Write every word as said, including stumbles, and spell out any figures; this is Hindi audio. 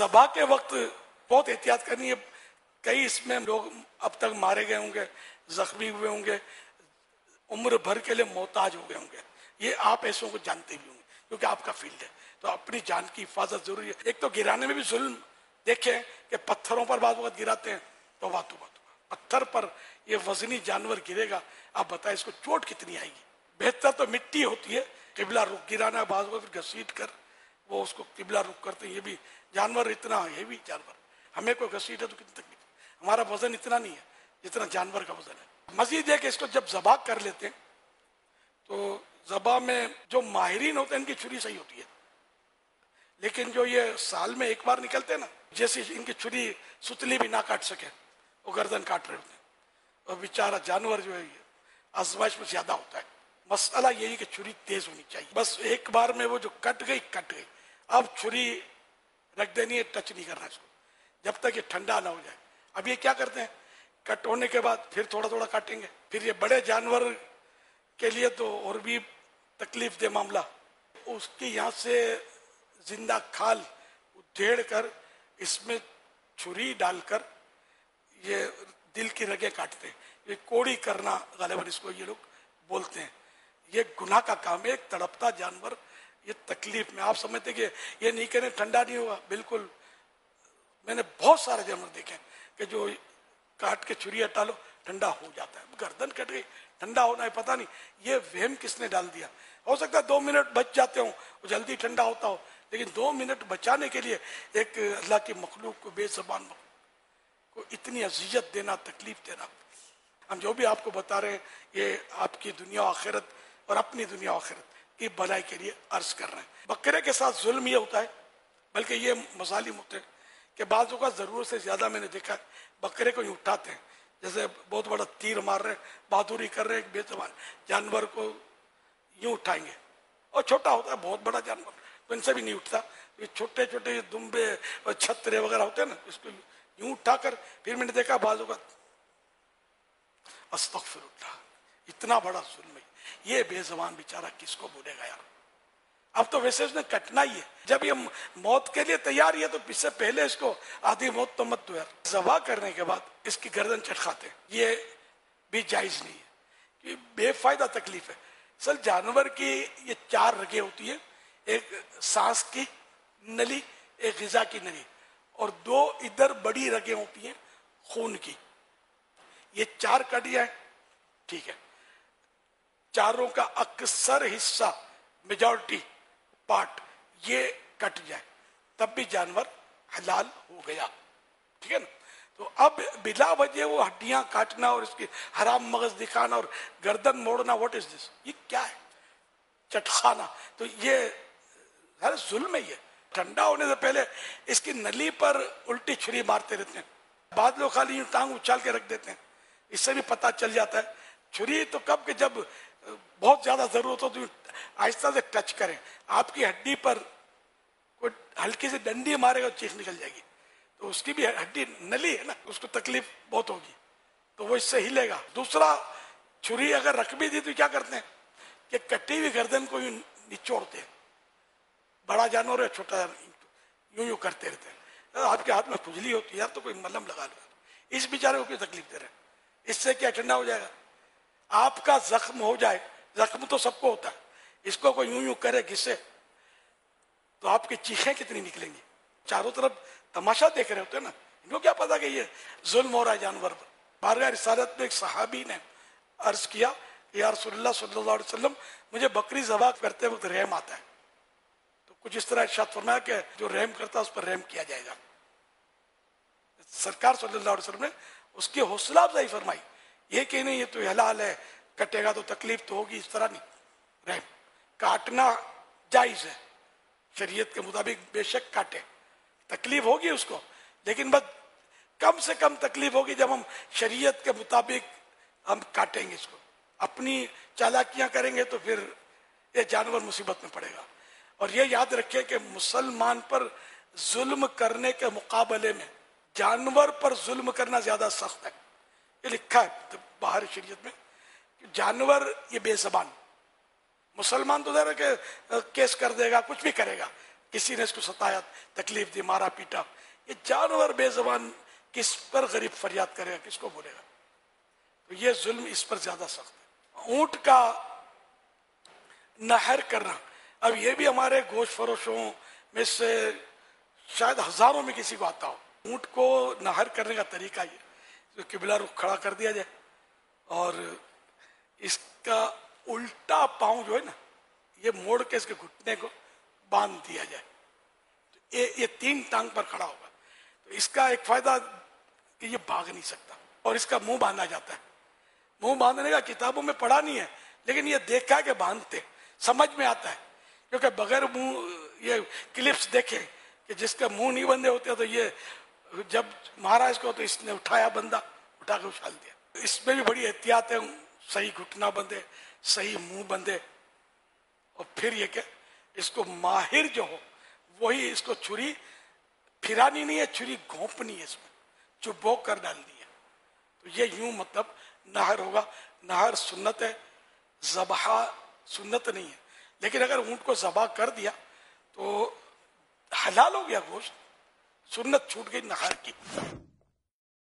ज़बा के वक्त बहुत एहतियात करनी है। कई इसमें लोग अब तक मारे गए होंगे, जख्मी हुए होंगे, उम्र भर के लिए मोहताज हो गए होंगे। ये आप ऐसों को जानते भी होंगे क्योंकि आपका फील्ड है, तो अपनी जान की हिफाजत जरूरी है। एक तो गिराने में भी जुल्म देखें कि पत्थरों पर बाद वक्त गिराते हैं तो बातों बात पत्थर पर ये वजनी जानवर गिरेगा, आप बताएं इसको चोट कितनी आएगी। बेहतर तो मिट्टी होती है, किबला रुख गिराना, बाद फिर घसीट कर वो उसको किबला रुख करते हैं। ये भी जानवर इतना हेवी जानवर, हमें कोई घसीट है तो कितनी तकलीफ। हमारा वजन इतना नहीं है जितना जानवर का वजन है। मजीद है कि इसको जब ज़बा कर लेते हैं तो ज़बा में जो माहिरीन होते हैं इनकी छुरी सही होती है, लेकिन जो ये साल में एक बार निकलते हैं ना, जैसे इनकी छुरी सुतली भी ना काट सके, वो गर्दन काट रहे होते हैं, और बेचारा जानवर जो है ये आजमाइश में ज्यादा होता है। मसला यही कि छुरी तेज होनी चाहिए, बस एक बार में वो जो कट गई कट गई। अब छुरी रख देनी है, टच नहीं करना इसको जब तक ये ठंडा ना हो जाए। अब ये क्या करते हैं, कट होने के बाद फिर थोड़ा थोड़ा काटेंगे। फिर ये बड़े जानवर के लिए तो और भी तकलीफ दे मामला, उसके यहाँ से जिंदा खाल उधेड़ कर इसमें छुरी डालकर ये दिल की रगें काटते हैं। ये कोड़ी करना गालिबन इसको ये लोग बोलते हैं। ये गुनाह का काम है। एक तड़पता जानवर ये तकलीफ में, आप समझते कि ये नहीं कहने ठंडा नहीं होगा, बिल्कुल। मैंने बहुत सारे जानवर देखे कि जो काट के छुरी हटा लो ठंडा हो जाता है। गर्दन कट गई ठंडा होना है, पता नहीं ये वहम किसने डाल दिया। हो सकता है दो मिनट बच जाते हो, जल्दी ठंडा होता हो, लेकिन दो मिनट बचाने के लिए एक अल्लाह की मखलूक को, बेज़बान को इतनी अजियत देना, तकलीफ देना। हम जो भी आपको बता रहे हैं ये आपकी दुनिया आखिरत और अपनी दुनिया आखिरत की भलाई के लिए अर्ज कर रहे हैं। बकरे के साथ जुल्म ये होता है, बल्कि ये मजालिम होते हैं कि बाज़ों का जरूरत से ज्यादा मैंने देखा है बकरे को यूं उठाते हैं जैसे बहुत बड़ा तीर मार रहे, बहादुरी कर रहे, एक बेज़बान जानवर को यूं उठाएंगे। और छोटा होता है, बहुत बड़ा जानवर तो इनसे भी नहीं उठता। ये छोटे छोटे दुम्बे और छतरे वगैरह होते हैं ना, इसको यूं उठाकर फिर मैंने देखा बाजू का अस्तगफिरुल्लाह, इतना बड़ा जुल्म है। ये बेज़बान बेचारा किसको बोलेगा यार। अब तो वैसे उसने कटना ही है, जब ये मौत के लिए तैयार है तो इससे पहले इसको आधी मौत तो मत दो यार। ज़बा करने के बाद इसकी गर्दन चटखाते, ये भी जायज नहीं है कि बेफायदा तकलीफ है। असल जानवर की ये चार रगें होती है, एक सांस की नली, एक ग़िज़ा की नली, और दो इधर बड़ी रगें होती हैं खून की। ये चार कट जाए ठीक है, चारों का अक्सर हिस्सा, मेजॉरिटी पार्ट ये कट जाए तब भी जानवर हलाल हो गया, ठीक है ना। तो अब बिला वजह वो हड्डियां काटना और इसकी हराम मगज दिखाना और गर्दन मोड़ना, व्हाट इज दिस, ये क्या है, चटखाना। तो ये हर जुल्म है। ये ठंडा होने से पहले इसकी नली पर उल्टी छुरी मारते रहते हैं, बाद लोग खाली यूं टांग उछाल के रख देते हैं, इससे भी पता चल जाता है। छुरी तो कब के जब बहुत ज्यादा जरूरत हो तो आहिस्ता से टच करें। आपकी हड्डी पर कोई हल्की सी डंडी मारेगा तो चीख निकल जाएगी, तो उसकी भी हड्डी नली है ना, उसको तकलीफ बहुत होगी, तो वो इससे हिलेगा। दूसरा, छुरी अगर रख भी दी तो क्या करते हैं कि कटी हुई गर्दन को यूं निचोड़ते हैं। बड़ा जानवर है छोटा जानवर यूं यूं करते रहते हैं। आपके हाथ में खुजली होती है यार, तो कोई मलहम लगा लो। इस बेचारे को क्यों तकलीफ दे रहे हैं, इससे क्या ठंडा हो जाएगा। आपका जख्म हो जाए, जख्म तो सबको होता है, इसको कोई यूं यूं करे घिसे तो आपकी चीखें कितनी निकलेंगी। चारों तरफ तमाशा देख रहे होते हैं ना, इनको क्या पता कि ये जुल्म हो रहा है जानवर पर। बारगाह रिसालत में एक सहाबी ने अर्ज किया, या रसूलुल्लाह सल्लल्लाहु अलैहि वसल्लम, मुझे बकरी ज़बा करते वक्त रहम आता है। तो कुछ इस तरह इरशाद फरमाया कि जो रहम करता है उस पर रहम किया जाएगा। सरकार सल्लल्लाहु अलैहि वसल्लम ने उसकी हौसला अफजाई फरमाई, ये कि नहीं ये तो हलाल है, कटेगा तो तकलीफ तो होगी, इस तरह नहीं। रहम काटना जायज है शरीयत के मुताबिक, बेशक काटे, तकलीफ होगी उसको, लेकिन बस कम से कम तकलीफ होगी जब हम शरीयत के मुताबिक हम काटेंगे इसको। अपनी चालाकियां करेंगे तो फिर ये जानवर मुसीबत में पड़ेगा। और ये याद रखें कि मुसलमान पर जुल्म करने के मुकाबले में जानवर पर जुल्म करना ज्यादा सख्त है। ये लिखा है तो बाहर शरीयत में, जानवर ये बेज़बान, मुसलमान तो जरा के केस कर देगा, कुछ भी करेगा, किसी ने इसको सताया, तकलीफ दी, मारा पीटा। ये जानवर बेजबान किस पर गरीब फरियाद करेगा, किसको बोलेगा? तो ये जुल्म इस पर ज्यादा सख्त है। ऊंट का नहर करना, अब ये भी हमारे गोश्त फरोशों में से शायद हजारों में किसी को आता हो। ऊंट को नहर करने का तरीका ये, तो किबला रुख खड़ा कर दिया जाए और इसका उल्टा पांव जो है ना, ये मोड़ के इसके घुटने को बांध दिया जाए, तो ये ये तीन टांग पर खड़ा होगा। तो इसका एक फायदा कि ये भाग नहीं सकता। और इसका मुंह बांधा जाता है। मुंह बांधने का किताबों में पढ़ा नहीं है, लेकिन ये देखा है कि बांधते, समझ में आता है। क्योंकि बगैर मुंह ये क्लिप्स देखे कि जिसका मुंह नहीं बंधे होते, तो ये जब मारा इसको तो इसने उठाया, बंदा उठा के उछाल दिया। इसमें भी बड़ी एहतियात है, सही घुटना बंधे, सही मुंह बंधे। और फिर ये क्या, इसको माहिर जो हो वही इसको छुरी फिरानी नहीं है, छुरी घोंपनी है, इसमें चुबो कर डालनी है। तो ये यूं मतलब नहर होगा। नहर सुन्नत है, ज़बहा सुन्नत नहीं है। लेकिन अगर ऊंट को ज़बा कर दिया तो हलाल हो गया गोश्त, सुन्नत छूट गई नहर की।